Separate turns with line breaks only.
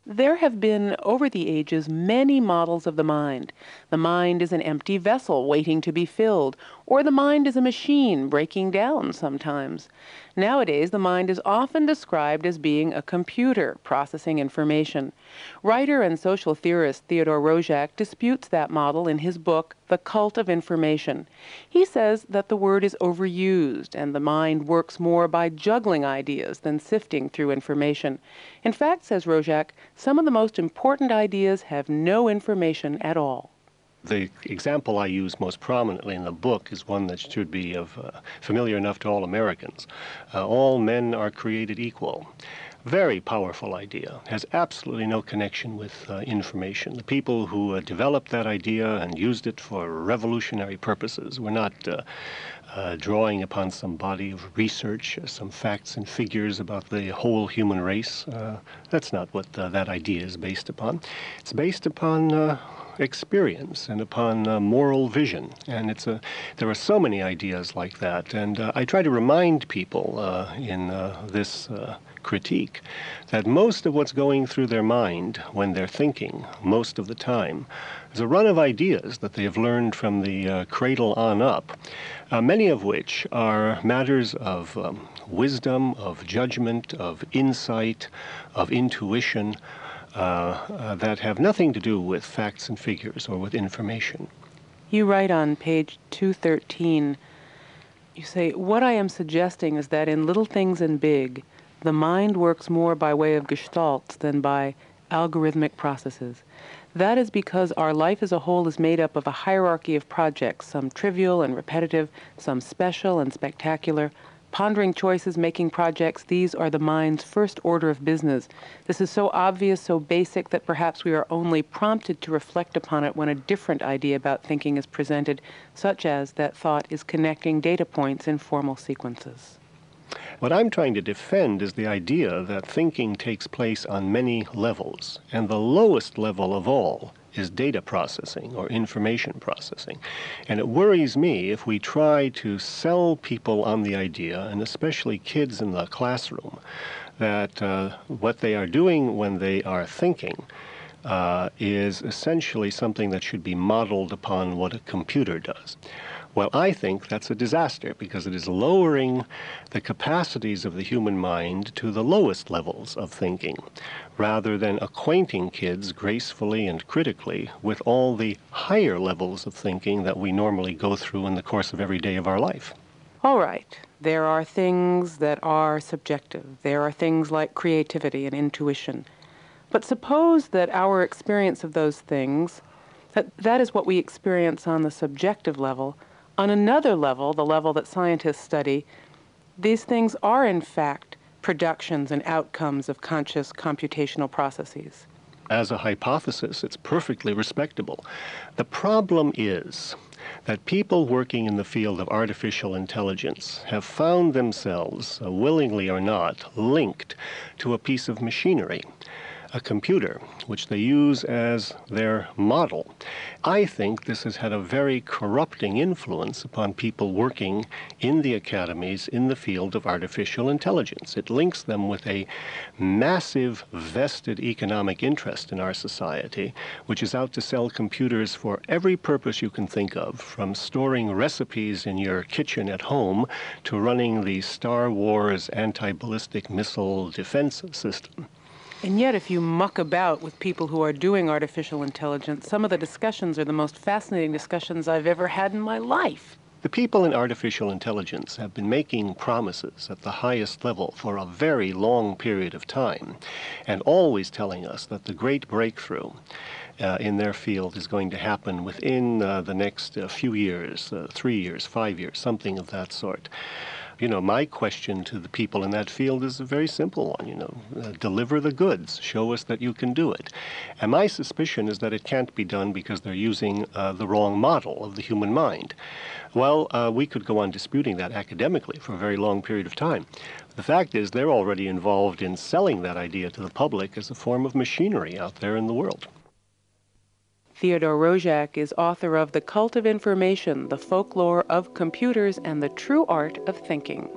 There have been, over the ages, many models of the mind. The mind is an empty vessel waiting to be filled, or the mind is a machine breaking down sometimes. Nowadays, the mind is often described as being a computer processing information. Writer and social theorist Theodore Roszak disputes that model in his book, The Cult of Information. He says that the word is overused and the mind works more by juggling ideas than sifting through information. In fact, says Roszak, some of the most important ideas have no information at all.
The example I use most prominently in the book is one that should be familiar enough to all Americans. All men are created equal. Very powerful idea. Has absolutely no connection with information. The people who developed that idea and used it for revolutionary purposes were not drawing upon some body of research, some facts and figures about the whole human race. That's not what that idea is based upon. It's based upon experience and upon moral vision. And there are so many ideas like that. And I try to remind people in this critique that most of what's going through their mind when they're thinking, most of the time, is a run of ideas that they have learned from the cradle on up, many of which are matters of wisdom, of judgment, of insight, of intuition, that have nothing to do with facts and figures or with information.
You write on page 213, you say, "What I am suggesting is that in little things and big, the mind works more by way of gestalts than by algorithmic processes. That is because our life as a whole is made up of a hierarchy of projects, some trivial and repetitive, some special and spectacular. Pondering choices, making projects, these are the mind's first order of business. This is so obvious, so basic, that perhaps we are only prompted to reflect upon it when a different idea about thinking is presented, such as that thought is connecting data points in formal sequences."
What I'm trying to defend is the idea that thinking takes place on many levels, and the lowest level of all is data processing or information processing. And it worries me if we try to sell people on the idea, and especially kids in the classroom, that what they are doing when they are thinking is essentially something that should be modeled upon what a computer does. Well, I think that's a disaster because it is lowering the capacities of the human mind to the lowest levels of thinking, rather than acquainting kids gracefully and critically with all the higher levels of thinking that we normally go through in the course of every day of our life.
All right. There are things that are subjective. There are things like creativity and intuition. But suppose that our experience of those things, that is what we experience on the subjective level. On another level, the level that scientists study, these things are in fact productions and outcomes of conscious computational processes.
As a hypothesis, it's perfectly respectable. The problem is that people working in the field of artificial intelligence have found themselves, willingly or not, linked to a piece of machinery, a computer, which they use as their model. I think this has had a very corrupting influence upon people working in the academies in the field of artificial intelligence. It links them with a massive vested economic interest in our society, which is out to sell computers for every purpose you can think of, from storing recipes in your kitchen at home to running the Star Wars anti-ballistic missile defense system.
And yet, if you muck about with people who are doing artificial intelligence, some of the discussions are the most fascinating discussions I've ever had in my life.
The people in artificial intelligence have been making promises at the highest level for a very long period of time, and always telling us that the great breakthrough in their field is going to happen within the next few years, 3 years, 5 years, something of that sort. You know, my question to the people in that field is a very simple one, deliver the goods, show us that you can do it. And my suspicion is that it can't be done because they're using the wrong model of the human mind. Well, we could go on disputing that academically for a very long period of time. The fact is they're already involved in selling that idea to the public as a form of machinery out there in the world.
Theodore Roszak is author of The Cult of Information, The Folklore of Computers and the True Art of Thinking.